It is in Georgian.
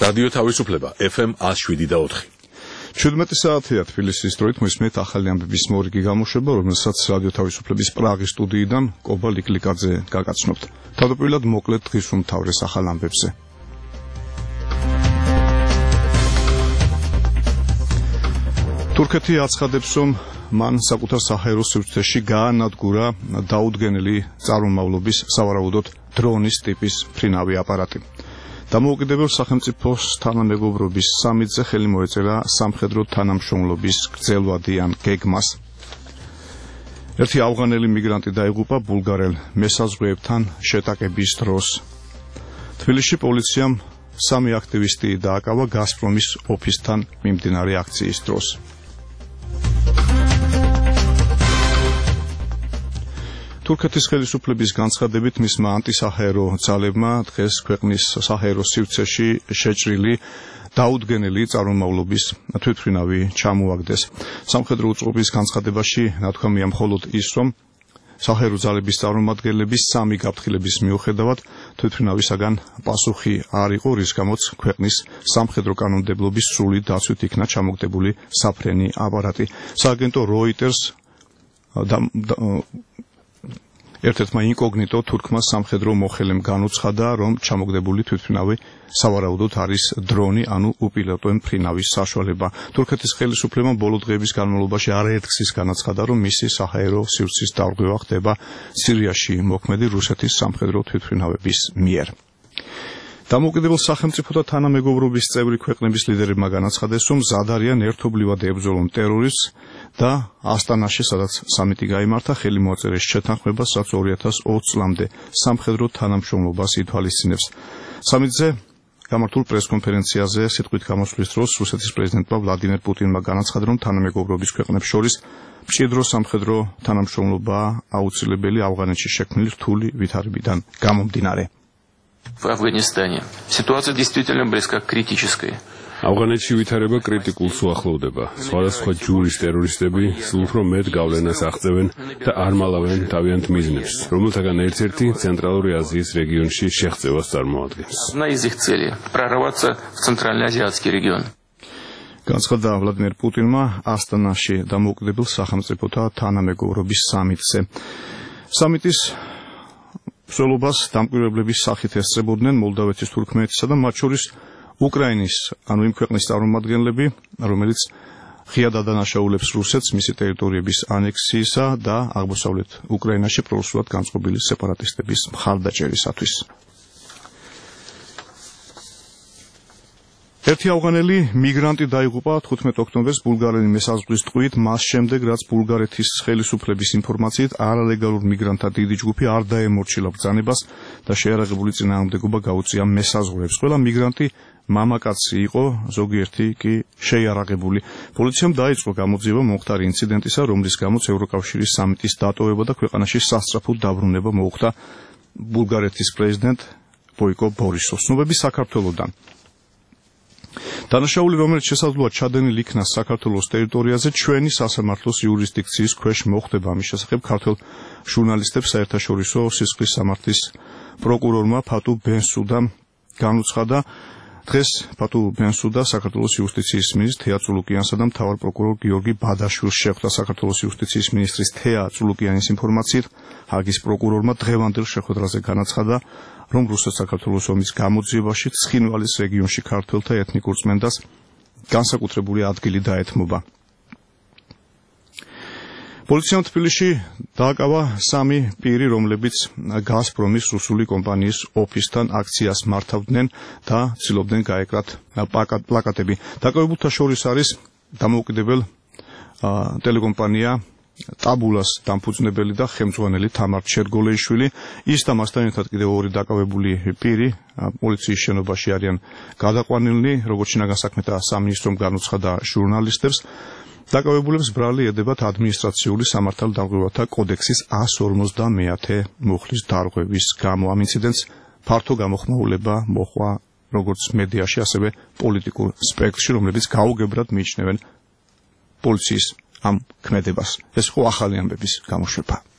რადიო თავისუფლება FM 107.4. 17 საათია თბილისის დროით მისმენთ ახალი ამბების მორიგი გამოშვება, რომელსაც რადიო თავისუფლების პრაღის სტუდიიდან კობა ლიკლიკაძე გაგაცნობთ. თავდაპირველად მოკლედ დღის უმთავრეს ახალ ამბებზე. თურქეთი აცხადებს, რომ მან საკუთარ საჰაერო სივრცეში გაანადგურა დაუდგენელი წარმომავლობის სავარაუდოდ დრონის ტიპის ფრინავი აპარატი. დამოუკიდებელ სახელმწიფოს თანამეგობრობის სამიტზე ხელი მოეწერა სამხედრო თანამშრომლობის გრძელვადიან გეგმას. ერთი ავღანელი მიგრანტი დაიღუპა ბულგარელ მესაზღვრეებთან შეტაკების დროს. თბილისში პოლიციამ 3 აქტივისტი დააკავა გაზპრომის ოფისთან მიმდინარე აქციის დროს. თურქეთის ხელისუფლების განცხადებით მისმა ანტისაჰაერო ძალებმა დღეს ქვეყნის საჰაერო სივრცეში შეჭრილი დაუდგენელი წარმომავლობის თვითმფრინავი ჩამოაგდეს. სამხედრო უწყობის განცხადებაში ნათქვამია მხოლოდ ის, რომ საჰაერო ძალების წარმომადგენლების 3 გაფრთხილების მიუხედავად თვითმფრინავისაგან პასუხი არ იყო, რის გამოც ქვეყნის სამხედრო კანონმდებლობის სრული დაცვით იქნა ჩამოგდებული საფრენი აპარატი. სააგენტო Reuters ერთ-ერთმა ინკოგნიტო თურქმა სამხედრო მოხელემ განუცხადა, რომ ჩამოგდებული თვითმფრინავი სავარაუდოდ არის დრონი, ანუ უპილოტო მფრინავის საშუალება. თურქეთის ხელისუფლებამ ბოლო დღეების განმავლობაში არაერთგზის განაცხადა, რომ მისი საჰაერო სივრცის დარღვევა ხდება სირიაში მოქმედი რუსეთის სამხედრო თვითმფრინავების მიერ. დამოუკიდებელ სახელმწიფოთა თანამეგობრობის წევრი ქვეყნების ლიდერებმა განაცხადეს, რომ მზად არიან ერთობლივად ებრძოლონ ტერორიზმს და ასტანაში, სადაც სამიტი გაიმართა, ხელი მოაწერეს შეთანხმებას, რაც 2020 წლამდე სამხედრო თანამშრომლობას ითვალისწინებს. სამიტზე გამართულ პრესკონფერენციაზე სიტყვით გამოსვლის დროს რუსეთის პრეზიდენტმა ვლადიმერ პუტინმა განაცხადა, რომ თანამეგობრობის ქვეყნებს შორის მჭიდრო სამხედრო თანამშრომლობა აუცილებელი ავღანეთში შექმნილი რთული ვითარებიდან გამომდინარე. В Афганистане ситуация действительно близка к критической. ავღანეთში ვითარება კრიტიკულს უახლოვდება. სხვადასხვა ჯურის ტერორისტები სულ უფრო მეტ გავლენას აღწევენ და არ მალავენ თავიანთ მიზნებს, რომელთაგან ერთ-ერთი ცენტრალური აზიის რეგიონში შეღწევას წარმოადგენს. Одна из их целей прорваться в центральноазиатский регион. განცხადა ვლადიმერ პუტინმა ასტანაში დამოუკიდებელ სახელმწიფოთა თანამეგობრობის სამიტზე. სამიტის მსვლელობას დამკვირვებლების სახით ესწრებოდნენ მოლდავეთის, თურქმენეთისა და მათ შორის უკრაინის, ანუ იმ ქვეყნის წარმომადგენლები, რომელიც ღიად ადანაშაულებს რუსეთს მისი ტერიტორიების ანექსიისა და აღმოსავლეთ უკრაინაში პრორუსულად განწყობილი სეპარატისტების მხარდაჭერისათვის. ერთი ავღანელი მიგრანტი დაიღუპა 15 ოქტომბერს ბულგარელი მესაზღვრის ტყვით, მას შემდეგ, რაც ბულგარეთის ხელისუფლების ინფორმაციით არალეგალურ მიგრანტთა დიდი ჯგუფი არ დაემორჩილა ბრძანებას და შეარაღებული წინააღმდეგობა გაუწია მესაზღვრეებს. ყველა მიგრანტი მამაკაცი იყო, ზოგიერთი კი შეიარაღებული. პოლიციამ დაიწყო გამოძიება მომხდარი ინციდენტისა, რომლის გამოც ევროკავშირის სამიტის დატოვება და ქვეყანაში სასწრაფო დაბრუნება მოუხდა ბულგარეთის პრეზიდენტ ბოიკო ბორისოვს. ცნობები საქართველოდან. დანაშაული, რომელიც შესაძლოა ჩადენილ იქნას საქართველოს ტერიტორიაზე, ჩვენი სასამართლოს იურისდიქციის ქვეშ მოხდება. ამის შესახებ ქართველ ჟურნალისტებს საერთაშორისო სისხლის სამართლის პროკურორმა ფატუ ბენსუდამ განუცხადა. დღეს ფატუ ბენსუდა საქართველოს იუსტიციის მინისტრ თეა წულუკიანსა და მთავარ პროკურორ გიორგი ბადაშვილს შეხვდა. საქართველოს იუსტიციის მინისტრის თეა წულუკიანის ინფორმაციით, ჰაგის პროკურორმა დღევანდელ შეხვედრაზე განაცხადა, რომ რუსეთ-საქართველოს ომის გამოძიებაში ცხინვალის რეგიონში ქართველთა ეთნიკურ წმენდას განსაკუთრებული ადგილი დაეთმობა. პოლიციამ თბილისში დააკავა 3 პირი, რომლებიც გაზპრომის რუსული კომპანიის ოფისთან აქციას მართავდნენ და ცდილობდნენ გაეკრათ პლაკატები. დაკავებულთა შორის არის დამოუკიდებელ ტელეკომპანია ტაბულას დამფუძნებელი და ხელმძღვანელი თამარ ჩერგოლეიშვილი. ის და მასთან ერთად კიდევ 2 დაკავებული პირი პოლიციის შენობაში არიან გადაყვანილნი, როგორც შინაგან საქმეთა სამინისტრომ განუცხადა ჟურნალისტებს. დაკავებულებს ბრალი ედებათ ადმინისტრაციული სამართალდამკვირვებლთა კოდექსის 150-ე მუხლის დარღვევის გამო. ამ ინციდენტს ფართო გამოხმაურება მოჰყვა როგორც მედიაში, ასევე პოლიტიკურ სპექტრში, რომლებიც გაუგებრად მიიჩნევენ პოლიციის ამ ქმედებას. ეს ხო ახალი ამბების გამოშვება.